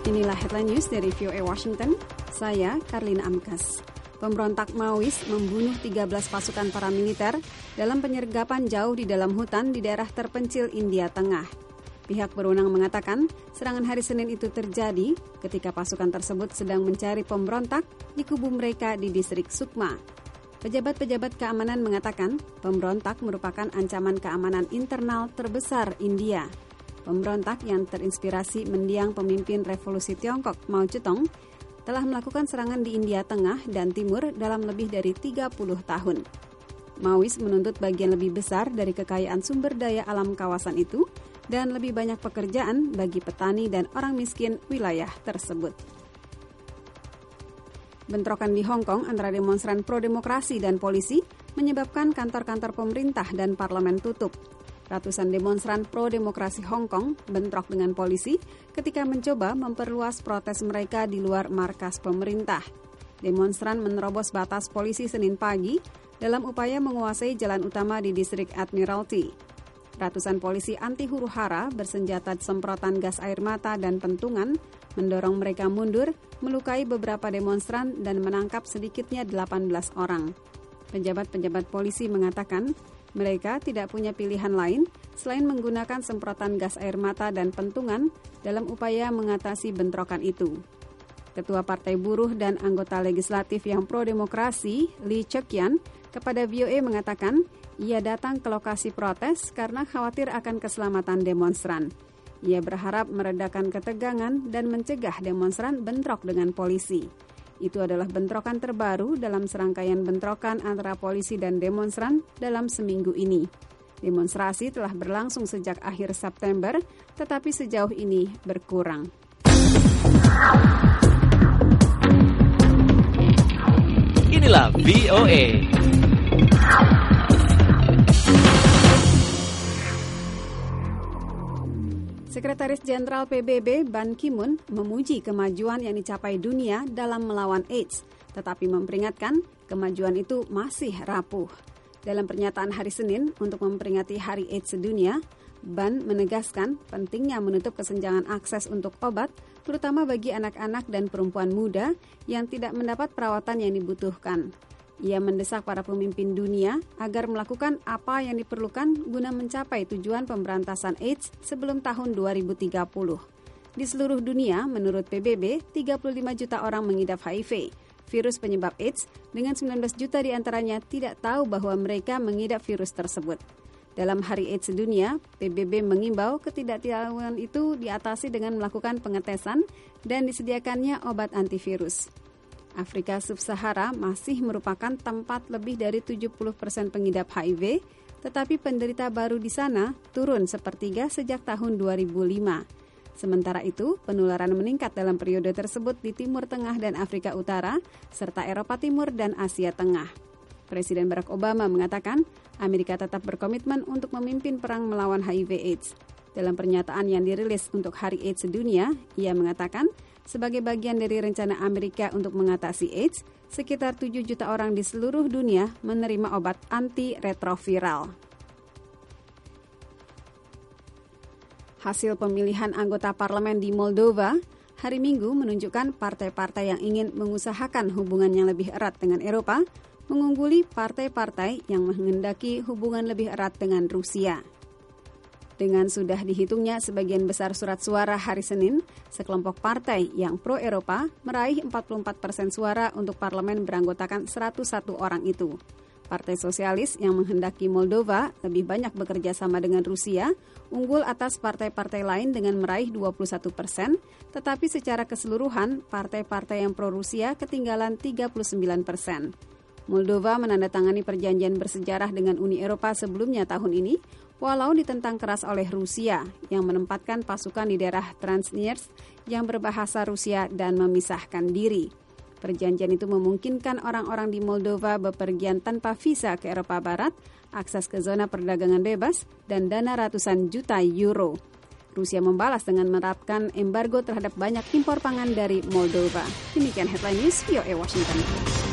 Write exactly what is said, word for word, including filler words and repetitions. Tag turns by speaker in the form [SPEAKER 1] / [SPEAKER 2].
[SPEAKER 1] Inilah headline news dari V O A Washington. Saya Karlina Amkas. Pemberontak Maois membunuh tiga belas pasukan paramiliter dalam penyergapan jauh di dalam hutan di daerah terpencil India Tengah. Pihak berwenang mengatakan serangan hari Senin itu terjadi ketika pasukan tersebut sedang mencari pemberontak di kubu mereka di distrik Sukma. Pejabat-pejabat keamanan mengatakan pemberontak merupakan ancaman keamanan internal terbesar India. Pemberontak yang terinspirasi mendiang pemimpin revolusi Tiongkok Mao Zedong telah melakukan serangan di India Tengah dan Timur dalam lebih dari tiga puluh tahun. Maois menuntut bagian lebih besar dari kekayaan sumber daya alam kawasan itu dan lebih banyak pekerjaan bagi petani dan orang miskin wilayah tersebut. Bentrokan di Hong Kong antara demonstran pro-demokrasi dan polisi menyebabkan kantor-kantor pemerintah dan parlemen tutup. Ratusan demonstran pro-demokrasi Hong Kong bentrok dengan polisi ketika mencoba memperluas protes mereka di luar markas pemerintah. Demonstran menerobos batas polisi Senin pagi dalam upaya menguasai jalan utama di distrik Admiralty. Ratusan polisi anti huru-hara bersenjata semprotan gas air mata dan pentungan mendorong mereka mundur, melukai beberapa demonstran dan menangkap sedikitnya delapan belas orang. Pejabat-pejabat polisi mengatakan mereka tidak punya pilihan lain selain menggunakan semprotan gas air mata dan pentungan dalam upaya mengatasi bentrokan itu. Ketua Partai Buruh dan anggota legislatif yang pro-demokrasi, Lee Cheuk-yan, kepada V O A mengatakan ia datang ke lokasi protes karena khawatir akan keselamatan demonstran. Ia berharap meredakan ketegangan dan mencegah demonstran bentrok dengan polisi. Itu adalah bentrokan terbaru dalam serangkaian bentrokan antara polisi dan demonstran dalam seminggu ini. Demonstrasi telah berlangsung sejak akhir September, tetapi sejauh ini berkurang.
[SPEAKER 2] Inilah V O A.
[SPEAKER 1] Sekretaris Jenderal P B B Ban Ki-moon memuji kemajuan yang dicapai dunia dalam melawan AIDS, tetapi memperingatkan kemajuan itu masih rapuh. Dalam pernyataan hari Senin untuk memperingati Hari AIDS Sedunia, Ban menegaskan pentingnya menutup kesenjangan akses untuk obat, terutama bagi anak-anak dan perempuan muda yang tidak mendapat perawatan yang dibutuhkan. Ia mendesak para pemimpin dunia agar melakukan apa yang diperlukan guna mencapai tujuan pemberantasan AIDS sebelum tahun dua ribu tiga puluh. Di seluruh dunia, menurut P B B, tiga puluh lima juta orang mengidap H I V, virus penyebab AIDS, dengan sembilan belas juta diantaranya tidak tahu bahwa mereka mengidap virus tersebut. Dalam Hari AIDS Sedunia, P B B mengimbau ketidaktahuan itu diatasi dengan melakukan pengetesan dan disediakannya obat antivirus. Afrika Sub-Sahara masih merupakan tempat lebih dari tujuh puluh persen pengidap H I V, tetapi penderita baru di sana turun sepertiga sejak tahun dua ribu lima. Sementara itu, penularan meningkat dalam periode tersebut di Timur Tengah dan Afrika Utara, serta Eropa Timur dan Asia Tengah. Presiden Barack Obama mengatakan Amerika tetap berkomitmen untuk memimpin perang melawan H I V AIDS. Dalam pernyataan yang dirilis untuk Hari AIDS Sedunia, ia mengatakan sebagai bagian dari rencana Amerika untuk mengatasi AIDS, sekitar tujuh juta orang di seluruh dunia menerima obat antiretroviral. Hasil pemilihan anggota parlemen di Moldova hari Minggu menunjukkan partai-partai yang ingin mengusahakan hubungan yang lebih erat dengan Eropa mengungguli partai-partai yang menghendaki hubungan lebih erat dengan Rusia. Dengan sudah dihitungnya sebagian besar surat suara hari Senin, sekelompok partai yang pro-Eropa meraih empat puluh empat persen suara untuk parlemen beranggotakan seratus satu orang itu. Partai Sosialis yang menghendaki Moldova lebih banyak bekerja sama dengan Rusia, unggul atas partai-partai lain dengan meraih dua puluh satu persen, tetapi secara keseluruhan, partai-partai yang pro-Rusia ketinggalan tiga puluh sembilan persen. Moldova menandatangani perjanjian bersejarah dengan Uni Eropa sebelumnya tahun ini, walau ditentang keras oleh Rusia yang menempatkan pasukan di daerah Transnistria yang berbahasa Rusia dan memisahkan diri. Perjanjian itu memungkinkan orang-orang di Moldova bepergian tanpa visa ke Eropa Barat, akses ke zona perdagangan bebas, dan dana ratusan juta euro. Rusia membalas dengan menerapkan embargo terhadap banyak impor pangan dari Moldova. Demikian headline news V O A Washington.